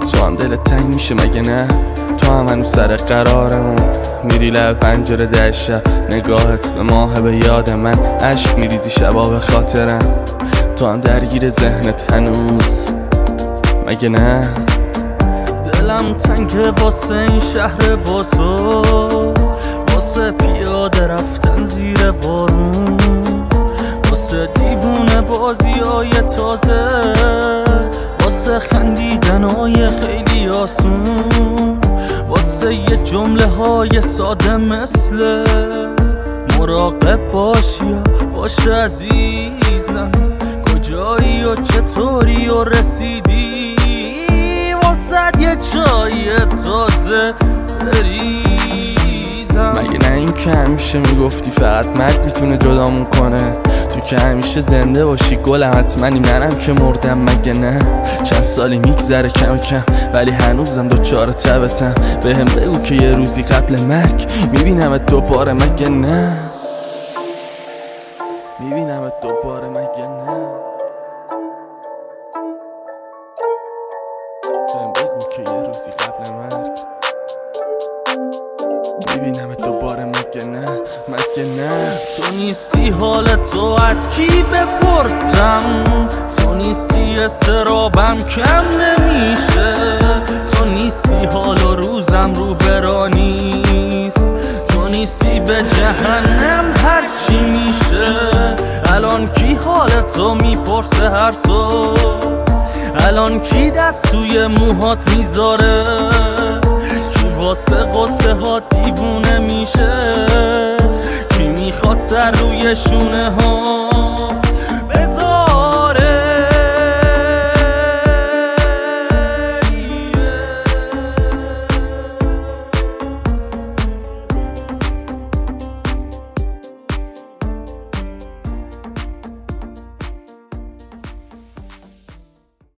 تو هم دلت تنگ میشه مگه نه؟ تو هم هنوز سر قرارمون میری لب پنجره ده شب، نگاهت به ماه به یاد من، عشق میریزی شبا به خاطرم، تو هم درگیر ذهنت هنوز مگه نه؟ دلم تنگه واسه این شهر با تو، واسه پیاده رفتن زیر بارون، واسه دیوونه بازیای تازه، واسه خندیدنای خیلی آسون، واسه یه جمله های ساده مثل مراقب باش یا باش عزیزم، کجایی و چطوری و رسیدی، واسه یه چای تازه بریزم. مگه نه این که همیشه میگفتی فقط مرگ میتونه جدامون کنه؟ تو که همیشه زنده باشی گلم، حتمنی منم که مردم مگه نه؟ چند سالی میگذره کم کم ولی هنوزم دوچار تبتم، بهم بگو که یه روزی قبل مرگ میبینمت دوباره مگه نه؟ میبینمت دوباره مگه نه؟ بهم بگو که یه روزی قبل مرگ میبینمت دوباره مگه نه؟ مگه نه؟ تو نیستی حال تو از کی بپرسم، تو نیستی استرابم کم نمیشه، تو نیستی حال و روزم رو برا نیست، تو نیستی به جهنم هر چی میشه. الان کی حال تو میپرسه هر صبح، الان کی دست توی موهات میذاره، کی واسه قصه ها دیوونه میشه، کی میخواد سر روی شونه ها